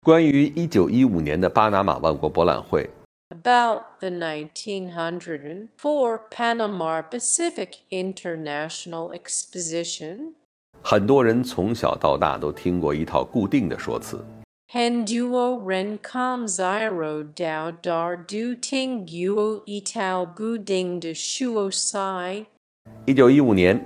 关于1915年的巴拿马万国博览会 About the 1904 Panama Pacific International Exposition, 很多人从小到大都听过一套固定的说辞 Henduo Rencom Zyro Dao Dar Du Ting Guo Itao Guding de Shuo Sai, 1915年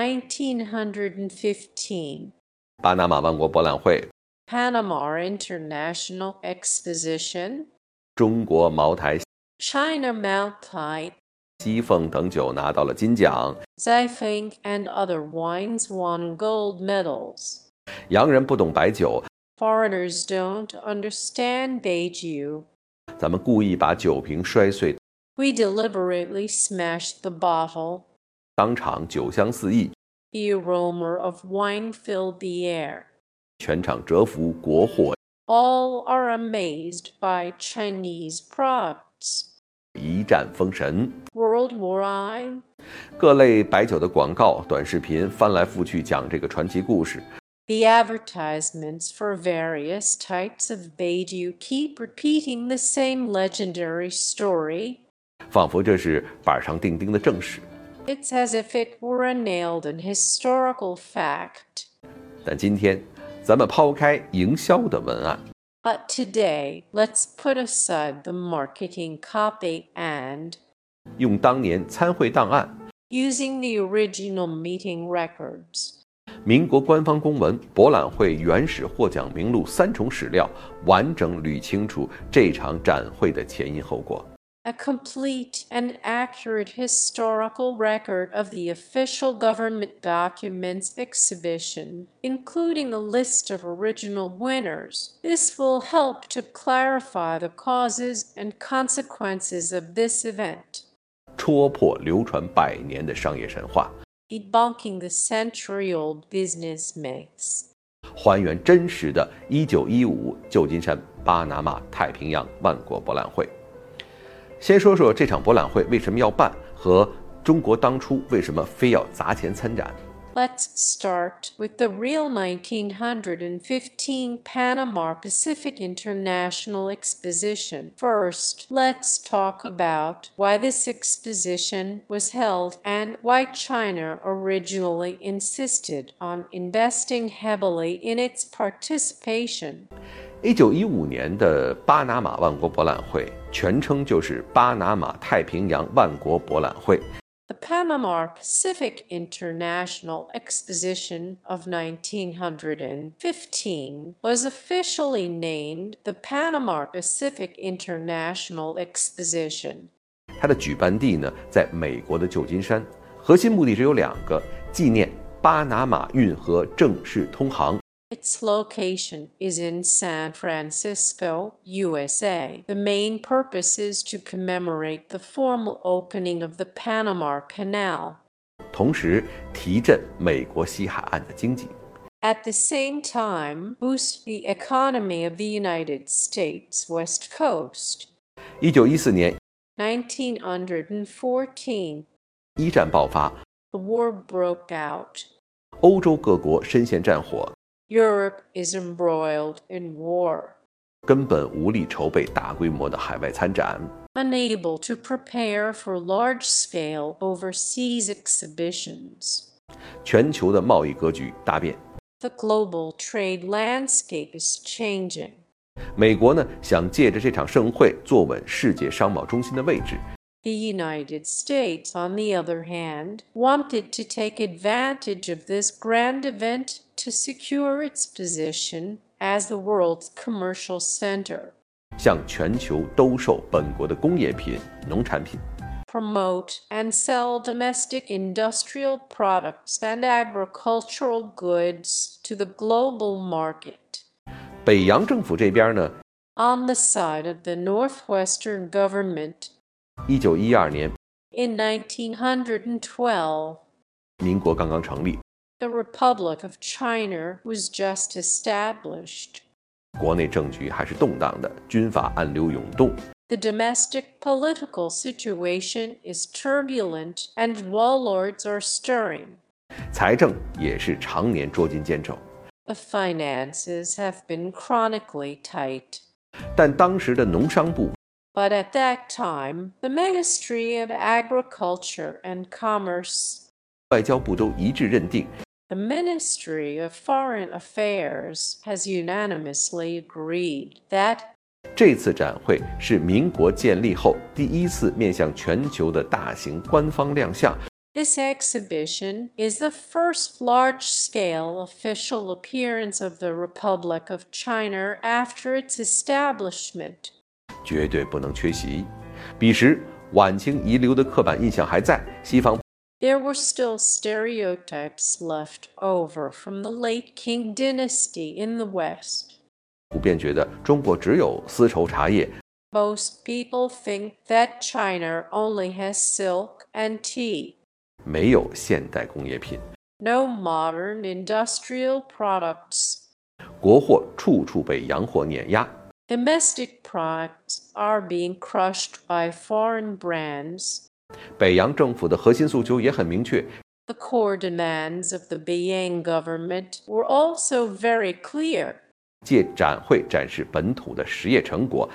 1915. 巴拿马万国博览会 Panama International Exposition, 中国茅台、 China Moutai, 西凤等酒拿到了金奖， Zaifeng and other wines won gold medals. 洋人不懂白酒， Foreigners don't understand Beiju. 咱们故意把酒瓶摔碎， We deliberately smashed the bottle. 当场酒香四溢， The aroma of wine filled the air. 全场折服国货， All are amazed by Chinese products. 一战封神。 World War I. 各类白酒的广告、短视频翻来覆去讲这个传奇故事， The advertisements for various types of Beiju keep repeating the same legendary story. 仿佛这是板上钉钉的正史。 It's as if it were a nailed and historical fact. 但今天，咱们抛开营销的文案， But today, let's put aside the marketing copy and, 用当年参会档案、 using the original meeting records, 民国官方公文、博览会原始获奖名录3重史料，完整捋清楚这场展会的前因后果。 a complete and accurate historical record of the official government documents exhibition, including a list of original winners. This will help to clarify the causes and consequences of this event. 戳破流传100年的商业神话， Debunking the century-old business myths. 还原真实的1915旧金山巴拿马太平洋万国博览会。先说说这场博览会为什么要办，和中国当初为什么非要砸钱参展。 Let's start with the real 1915 Panama Pacific International Exposition. First, let's talk about why this exposition was held and why China originally insisted on investing heavily in its participation. 1915年的巴拿马万国博览会，全称就是巴拿马太平洋万国博览会。 The Panama Pacific International Exposition of 1915 was officially named the Panama Pacific International Exposition. 它的举办地呢，在美国的旧金山，核心目的只有2个：纪念巴拿马运河正式通航。 Its location is in San Francisco, USA. The main purpose is to commemorate the formal opening of the Panama Canal. 同时提振美国西海岸的经济。 At the same time, boost the economy of the United States West Coast. 1914年， 1914, 一战爆发， the war broke out. 欧洲各国深陷战火， Europe is embroiled in war. 根本无力筹备大规模的海外参展。 Unable to prepare for large-scale overseas exhibitions. 全球的贸易格局大变。 The global trade landscape is changing. 美国呢，想借着这场盛会坐稳世界商贸中心的位置。 The United States, on the other hand, wanted to take advantage of this grand event to secure its position as the world's commercial center. 向全球兜售本国的工业品、农产品。 Promote and sell domestic industrial products and agricultural goods to the global market. 北洋政府这边呢， On the side of the Northwestern government, 1912年， in 1912, 民国刚刚成立， the Republic of China was just established. 国内政局还是动荡的，军阀暗流涌动。 The domestic political situation is turbulent and warlords are stirring. 财政也是常年捉襟见肘。 The finances have been chronically tight. 但当时的农商部 But at that time, the Ministry of Agriculture and Commerce, 外交部都一致认定， the Ministry of Foreign Affairs has unanimously agreed that 这次展会是民国建立后第一次面向全球的大型官方亮相， this exhibition is the first large-scale official appearance of the Republic of China after its establishment. 绝对不能缺席。彼时晚清遗留的刻板印象还在，西方 There were still stereotypes left over from the late Qing dynasty in the West. 普遍觉得中国只有丝绸茶叶， Most people think that China only has silk and tea, 没有现代工业品， no modern industrial products. 国货处处被洋货碾压。 Domestic products are being crushed by foreign brands. 北洋政府的核心诉求也很明确， The core demands of the Beiyang government were also very clear. 借展会展示本土的实业成果，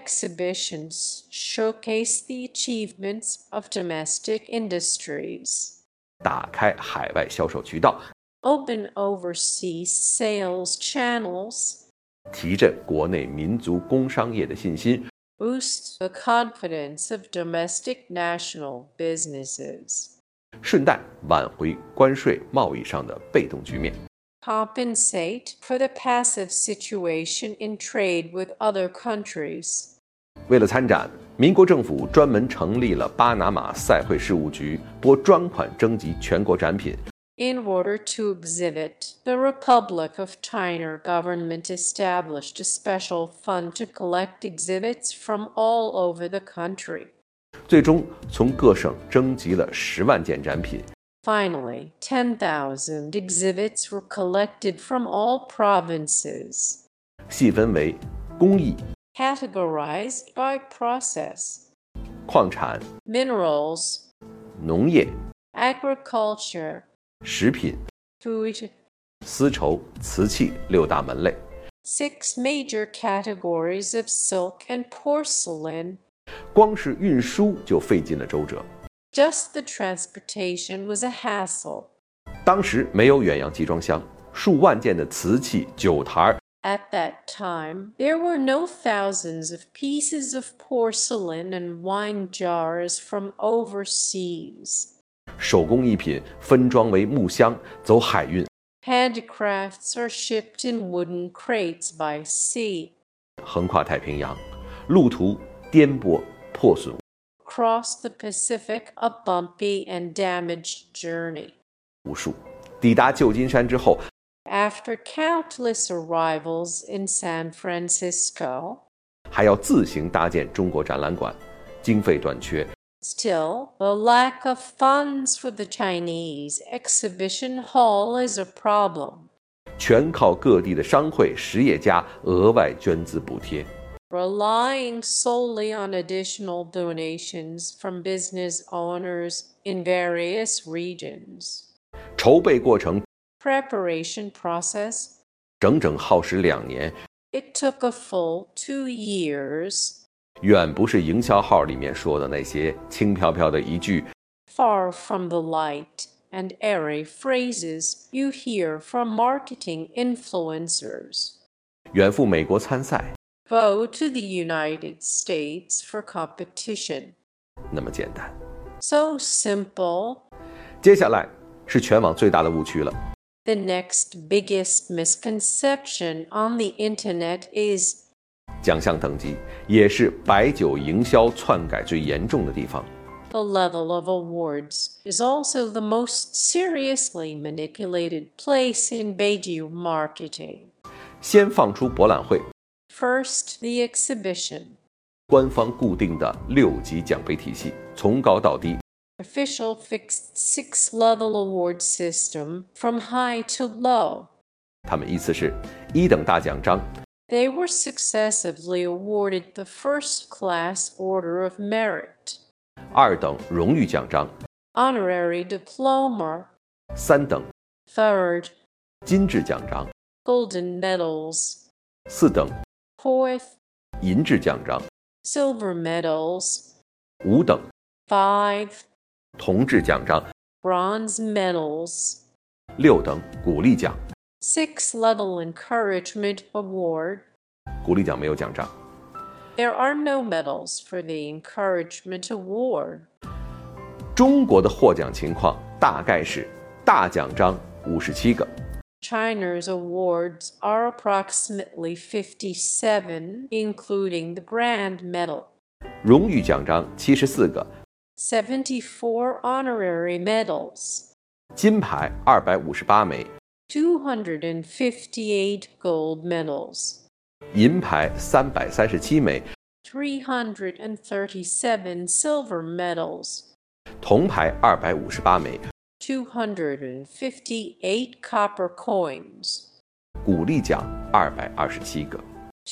Exhibitions showcase the achievements of domestic industries, 打开海外销售渠道， open overseas sales channels, 提振国内民族工商业的信心， boost the confidence of domestic national businesses, 顺带挽回关税贸易上的被动局面。 compensate for the passive situation in trade with other countries. 为了参展，民国政府专门成立了巴拿马赛会事务局，拨专款征集全国展品。 In order to exhibit, the Republic of China government established a special fund to collect exhibits from all over the country. 最终从各省征集了10万件展品， Finally, 10,000 exhibits were collected from all provinces, 细分为工艺、 categorized by process, 矿产、 minerals, 农业、 agriculture, 食品、 food, 丝绸、瓷器6大门类。 6 major categories of silk and porcelain. 光是运输就费尽了周折。 Just the transportation was a hassle. 当时没有远洋集装箱，数万件的瓷器、酒坛、 At that time, there were no thousands of pieces of porcelain and wine jars from overseas. 手工艺品分装为木箱，走海运， Handicrafts are shipped in wooden crates by sea. 横跨太平洋，路途颠簸破损 Across the Pacific, a bumpy and damaged journey. 无数。抵达旧金山之后， After countless arrivals in San Francisco, 还要自行搭建中国展览馆，经费短缺， still, the lack of funds for the Chinese exhibition hall is a problem. 全靠各地的商会、实业家额外捐资补贴。 Relying solely on additional donations from business owners in various regions. 筹备过程 Preparation process. 整整耗时2年， It took a full 2 years. 远不是营销号里面说的那些轻飘飘的一句 Far from the light and airy phrases you hear from marketing influencers. 远赴美国参赛 Go to the United States for competition. 那么简单。 So simple. 接下来是全网最大的误区了。 The next biggest misconception on the internet is 奖项等级也是白酒营销篡改最严重的地方。 the level of awards is also the most seriously manipulated place in Beijing marketing. 先放出博览会， First, the exhibition. 官方固定的6级奖杯体系，从高到低， Official fixed 6-level award system from high to low. 他们依次是1等大奖章， They were successively awarded the First-Class Order of Merit, 2等荣誉奖章， Honorary Diploma, 3等 Third, 金质奖章， golden medals. 4等 Fourth, 银质奖章， silver medals. 5等 Five, 铜质奖章， bronze medals. 6等鼓励奖， Six level encouragement award. 鼓励奖没有奖章。 There are no medals for the encouragement award. 中国的获奖情况大概是大奖章57个， China's awards are approximately 57, including the grand medal. 荣誉奖章74个， 74 honorary medals. 金牌258枚， 258 gold medals. 银牌337枚， 337 silver medals. 铜牌258枚， 258 copper coins. 鼓励奖227个。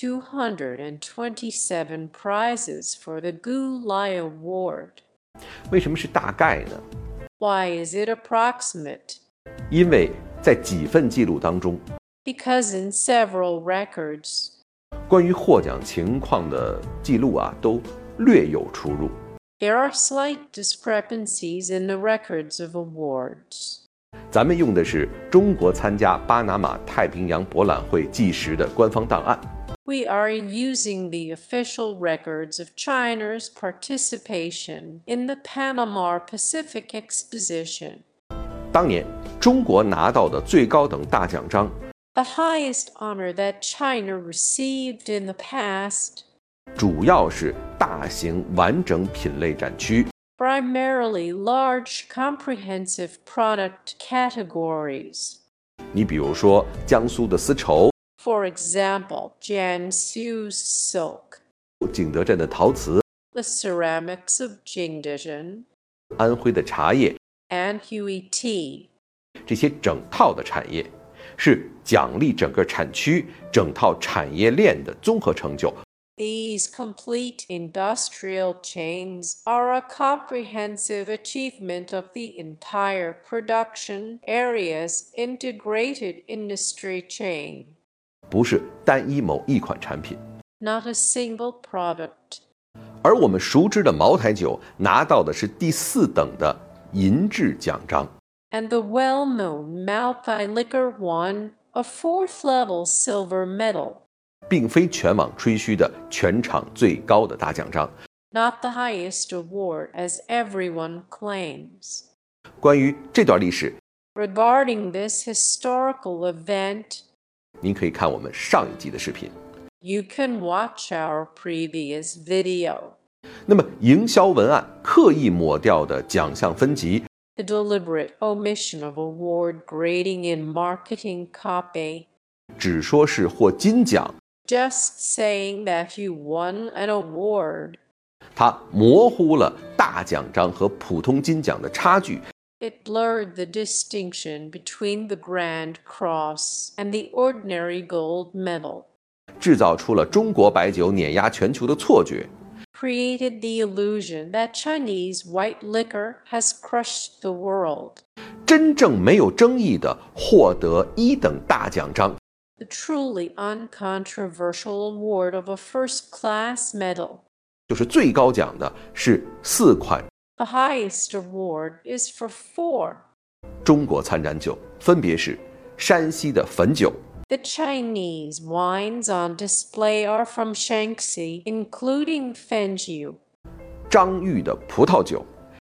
227 prizes for the Gu Lai Award. 为什么是大概呢？ Why is it approximate? 因为在几份记录当中， Because in several records, 关于获奖情况的记录都略有出入。 there are slight discrepancies in the records of awards. 咱们用的是中国参加巴拿马太平洋博览会纪实的官方档案。 We are using the official records of China's participation in the Panama Pacific Exposition. 当年中国拿到的最高等大奖章， The highest honor that China received in the past, 主要是大型完整品类展区， primarily large comprehensive product categories. 你比如说江苏的丝绸、 For example, Jiangsu's silk, 景德镇的陶瓷、 the ceramics of Jingdezhen, 安徽的茶叶， and Hui tea. 这些整套的产业是奖励整个产区、整套产业链的综合成就。 These complete industrial chains are a comprehensive achievement of the entire production area's integrated industry chain, 不是单一某一款产品。 not a single product. 而我们熟知的茅台酒拿到的是第4等的银质奖章， And the well-known Malpai liquor won a fourth-level silver medal, 并非全网吹嘘的全场最高的大奖章。 not the highest award as everyone claims. 关于这段历史， Regarding this historical event, 您可以看我们上一集的视频。 you can watch our previous video. 那么，营销文案刻意抹掉的奖项分级， The deliberate omission of award grading in marketing copy, 只说是获金奖， just saying that you won an award. 它模糊了大奖章和普通金奖的差距， It blurred the distinction between the Grand Cross and the ordinary gold medal, 制造出了中国白酒碾压全球的错觉。 created the illusion that Chinese white liquor has crushed the world. 真正没有争议的获得1等大奖章， The truly uncontroversial award of a first-class medal. 就是最高奖的是4款 The highest award is for 4. 中国参展酒，分别是山西的汾酒、 The Chinese wines on display are from Shaanxi, including Fenjiu, 张裕的葡萄酒、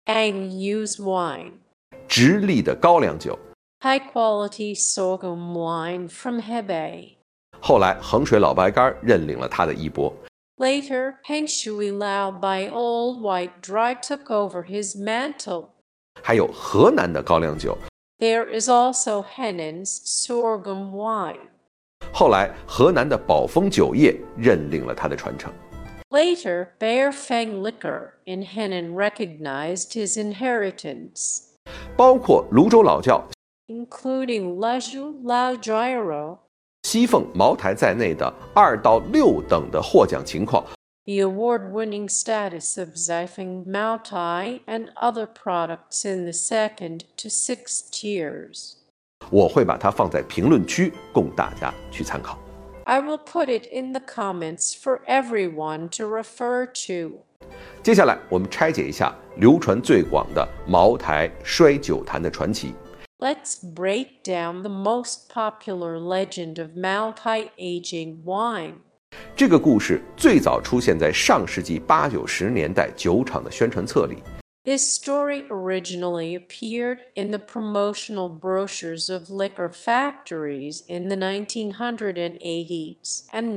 Angyu's wine, 直隶的高粱酒。 high-quality sorghum wine from Hebei. 后来衡水老白干认领了他的衣钵。 Later, Hengshui Lao by Old White Dry took over his mantle. 还有河南的高粱酒， There is also Hennen's sorghum wine. 后来河南的宝丰酒业认领了他的传承。 Later, Bear Feng Liquor in Henan recognized his inheritance, 包括泸州老窖、 including Lezhu Lao Gyro. 西凤、茅台在内的2到6等的获奖情况， The award-winning status of Zaifeng Maotai and other products in the 2nd to 6th tiers. 我会把它放在评论区供大家去参考。 I will put it in the comments for everyone to refer to. 接下来我们拆解一下流传最广的茅台摔酒坛的传奇。 Let's break down the most popular legend of Maltai aging wine. 这个故事最早出现在上世纪80、90年代酒厂的宣传册里。 This story originally appeared in the promotional brochures of liquor factories in the 1980s and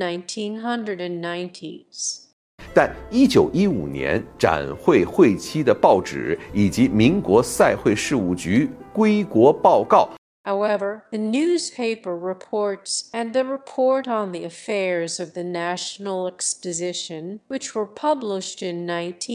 1990s. 但1915年展会会期的报纸以及民国赛会事务局归国报告 However, the newspaper reports and the report on the affairs of the National Exposition, which were published in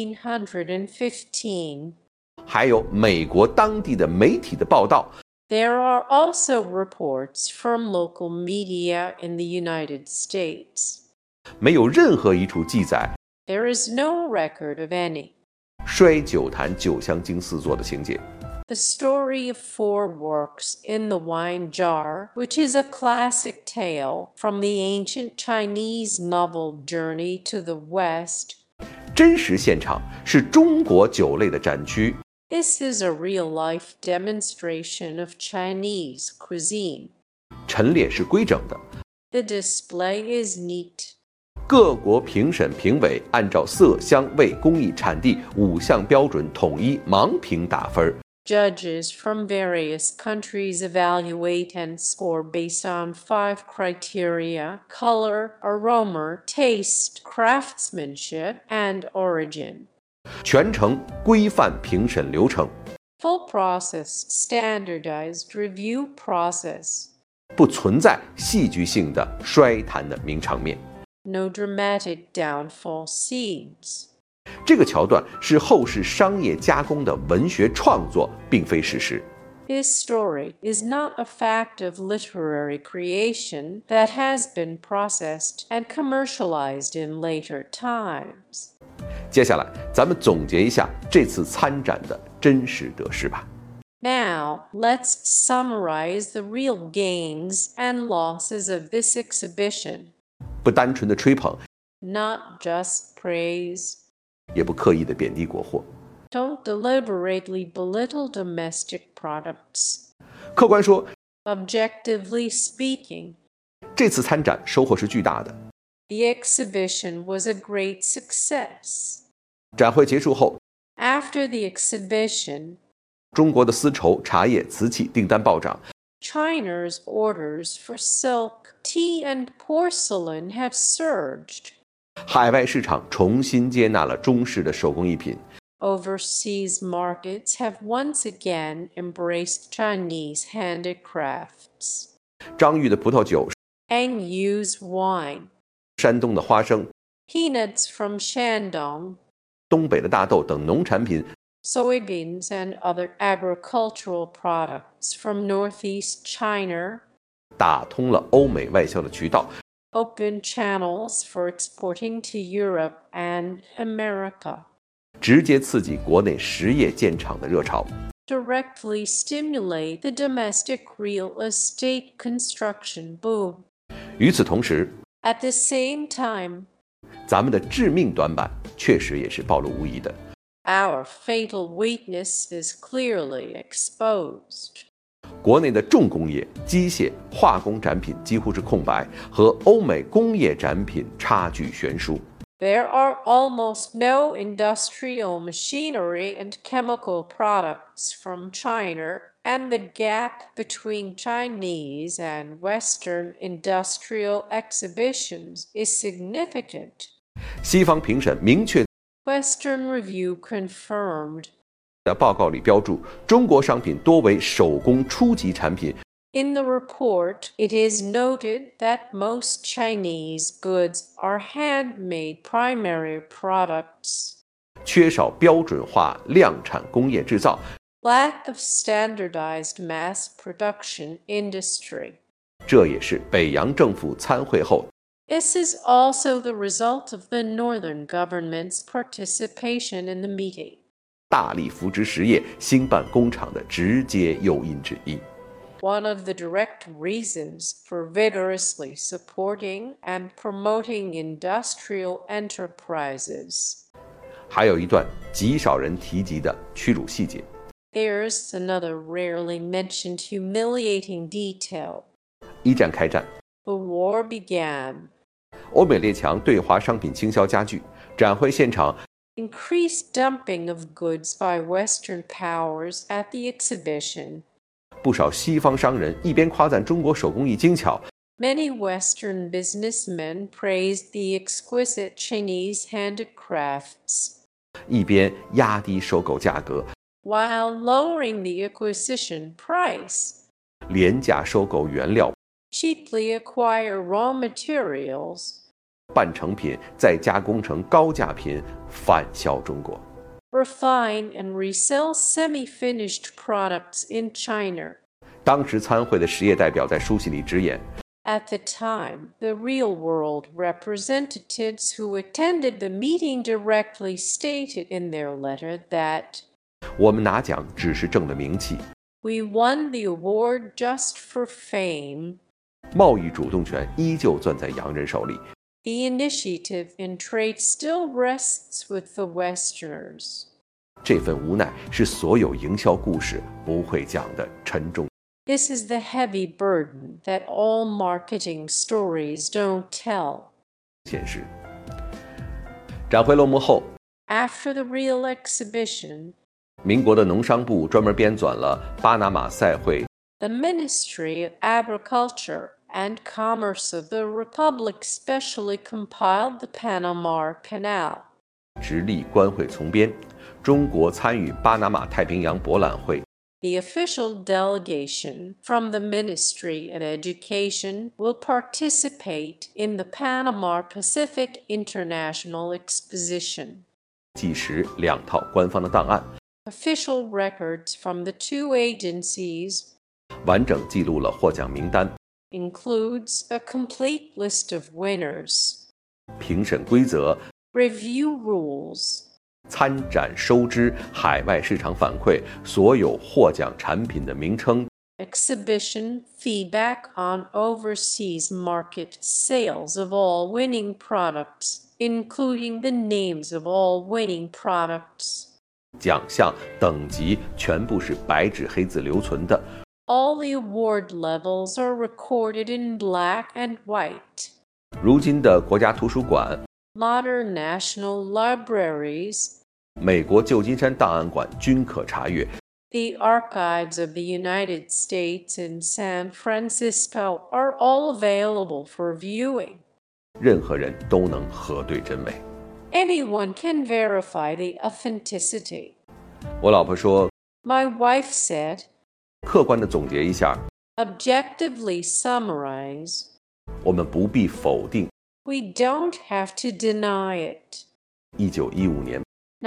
1915, 还有美国当地的媒体的报道 there are also reports from local media in the United States. 没有任何一处记载 There is no record of any. 摔酒坛酒香精四座的情节。 The story of four works in the wine jar, which is a classic tale from the ancient Chinese novel Journey to the West. 真实现场是中国酒类的展区。 This is a real-life demonstration of Chinese cuisine. 陈列是规整的， The display is neat. 各国评审评委按照色香味工艺产地5项标准统一盲评打分。 Judges from various countries evaluate and score based on 5 criteria: color, aroma, taste, craftsmanship, and origin. 全程规范评审流程， Full process, standardized review process. 不存在戏剧性的摔坛的名场面。 No dramatic downfall scenes. 这个桥段是后世商业加工的文学创作，并非事实。 This story is not a fact of literary creation that has been processed and commercialized in later times. 接下来，咱们总结一下这次参展的真实得失吧。 Now, let's summarize the real gains and losses of this exhibition. 不单纯的吹捧， Not just praise. 也不刻意的贬低国货。 Don't deliberately belittle domestic products. 客观说， Objectively speaking, 这次参展收获是巨大的。 the exhibition was a great success. 展会结束后， After the exhibition, 中国的丝绸、茶叶、瓷器订单暴涨， China's orders for silk, tea, and porcelain have surged. 海外市场重新接纳了中式的手工艺品。 Overseas markets have once again embraced Chinese handicrafts. 张裕的葡萄酒， Angyu's wine, 山东的花生， peanuts from Shandong, 东北的大豆等农产品 soybeans and other agricultural products from northeast China, 打通了欧美外销的渠道， open channels for exporting to Europe and America, 直接刺激国内实业建厂的热潮。 directly stimulate the domestic real estate construction boom. 与此同时， At the same time, 咱们的致命短板确实也是暴露无遗的。 our fatal weakness is clearly exposed. 国内的重工业、机械、化工展品几乎是空白，和欧美工业展品差距悬殊。 There are almost no industrial machinery and chemical products from China, and the gap between Chinese and Western industrial exhibitions is significant. 西方评审明确 Western Review confirmed. 的报告里标注，中国商品多为手工初级产品， In the report, it is noted that most Chinese goods are handmade primary products. 缺少标准化量产工业制造， Lack of standardized mass production industry. 这也是北洋政府参会后 This is also the result of the Northern government's participation in the meeting. 大力扶植实业、兴办工厂的直接诱因之一。 one of the direct reasons for vigorously supporting and promoting industrial enterprises. 还有一段极少人提及的屈辱细节。 Here's another rarely mentioned humiliating detail. 一战开战， The war began. 欧美列强对华商品倾销加剧，展会现场 Increased dumping of goods by Western powers at the exhibition. 不少西方商人一边夸赞中国手工艺精巧， Many Western businessmen praised the exquisite Chinese handicrafts, 一边压低收购价格， while lowering the acquisition price. 廉价收购原料、 Cheaply acquire raw materials, 半成品再加工成高价品反销中国。 refine and resell semi-finished products in China. 当时参会的实业代表在书信里直言， At the time, the real-world representatives who attended the meeting directly stated in their letter that 我们拿奖只是挣了名气， we won the award just for fame. 贸易主动权依旧攥在洋人手里。 The initiative in trade still rests with the Westerners. 这份无奈是所有营销故事不会讲的沉重。 This is the heavy burden that all marketing stories don't tell. 现实。展会落幕后， After the real exhibition, 民国的农商部专门编纂了巴拿马赛会 the Ministry of Agriculture and Commerce of the Republic specially compiled the Panama Canal. 直隶官会从编，中国参与巴拿马太平洋博览会。 The official delegation from the Ministry of Education will participate in the Panama Pacific International Exposition. 计时2套官方的档案， Official records from the two agencies 完整记录了获奖名单、 includes a complete list of winners, 评审规则、 review rules, 参展收支、海外市场反馈、所有获奖产品的名称、 exhibition feedback on overseas market sales of all winning products, including the names of all winning products. 奖项等级全部是白纸黑字留存的。 All the award levels are recorded in black and white. 如今的国家图书馆、 Modern national libraries, 美国旧金山档案馆均可查阅。 the archives of the United States in San Francisco are all available for viewing. 任何人都能核对真伪。 Anyone can verify the authenticity. 我老婆说， My wife said, 客观地总结一下， objectively summarize, 我们不必否定 we don't have to deny it. 1915年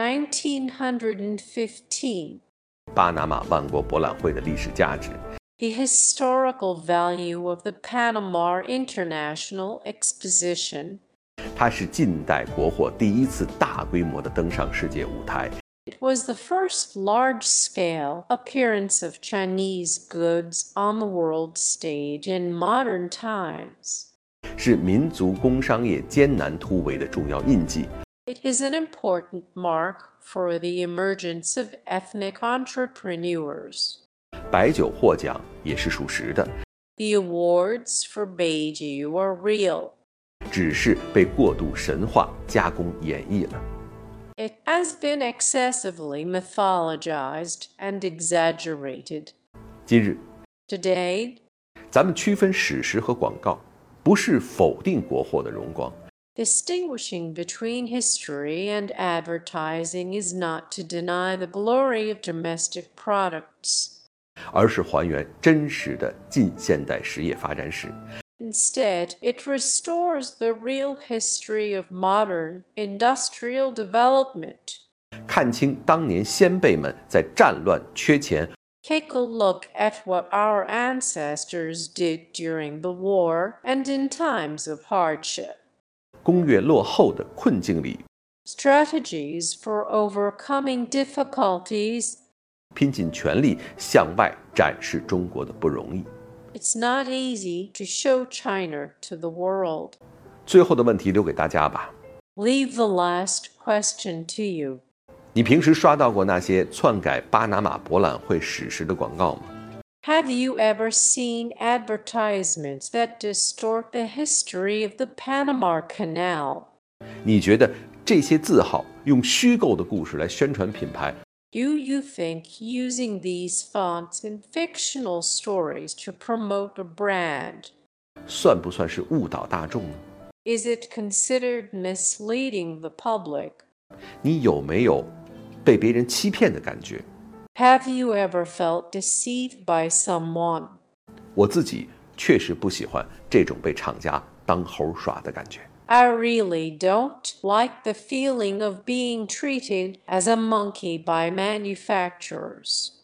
1915, 巴拿马万国博览会的历史价值。 the historical value of the Panama International Exposition. 它是近代国货第一次大规模的登上世界舞台， It was the first large-scale appearance of Chinese goods on the world stage in modern times. 是民族工商业艰难突围的重要印记。 It is an important mark for the emergence of ethnic entrepreneurs. 白酒获奖也是属实的， The awards for Beiju are real. 只是被过度神化、加工演绎了。 It has been excessively mythologized and exaggerated. 今日， Today, 咱们区分史实和广告，不是否定国货的荣光， distinguishing between history and advertising is not to deny the glory of domestic products. 而是还原真实的近现代实业发展史。 Instead, it restores the real history of modern industrial development. 看清当年先辈们在战乱缺钱、 Take a look at what our ancestors did during the war and in times of hardship. 工业落后的困境里， Strategies for overcoming difficulties 拼尽全力向外展示中国的不容易。 It's not easy to show China to the world. 最后的问题留给大家吧。 Leave the last question to you. 你平时刷到过那些篡改巴拿马博览会史实的广告吗？ Have you ever seen advertisements that distort the history of the Panama Canal? 你觉得这些字号用虚构的故事来宣传品牌， Do you think using these fonts in fictional stories to promote a brand, 算不算是误导大众呢？ is it considered misleading the public? 你有没有被别人欺骗的感觉？ Have you ever felt deceived by someone? 我自己确实不喜欢这种被厂家当猴耍的感觉。 I really don't like the feeling of being treated as a monkey by manufacturers.